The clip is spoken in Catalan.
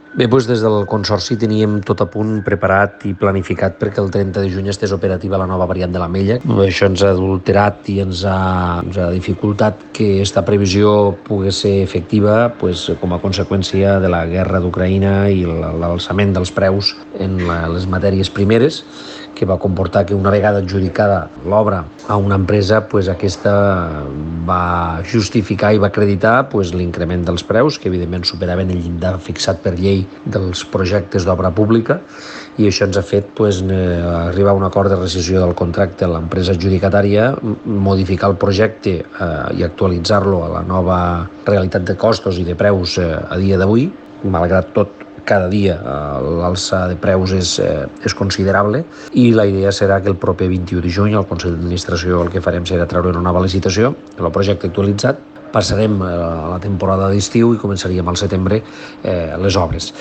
Bé, doncs des del Consorci teníem tot a punt preparat i planificat perquè el 30 de juny estés operativa la nova variant de l'Ametlla. Això ens ha adulterat i ens ha dificultat que aquesta previsió pogués ser efectiva com a conseqüència de la guerra d'Ucraïna i l'alçament dels preus en les matèries primeres, que va comportar que una vegada adjudicada l'obra a una empresa, aquesta va justificar i va acreditar l'increment dels preus, que evidentment superaven el llindar fixat per llei dels projectes d'obra pública, i això ens ha fet arribar a un acord de rescissió del contracte a l'empresa adjudicatària, modificar el projecte i actualitzar-lo a la nova realitat de costos i de preus a dia d'avui. Malgrat tot, cada dia l'alça de preus és considerable, i la idea serà que el proper 21 de juny al Consell d'Administració el que farem serà treure una nova licitació del projecte actualitzat. Passarem a la temporada d'estiu i començaríem al setembre les obres.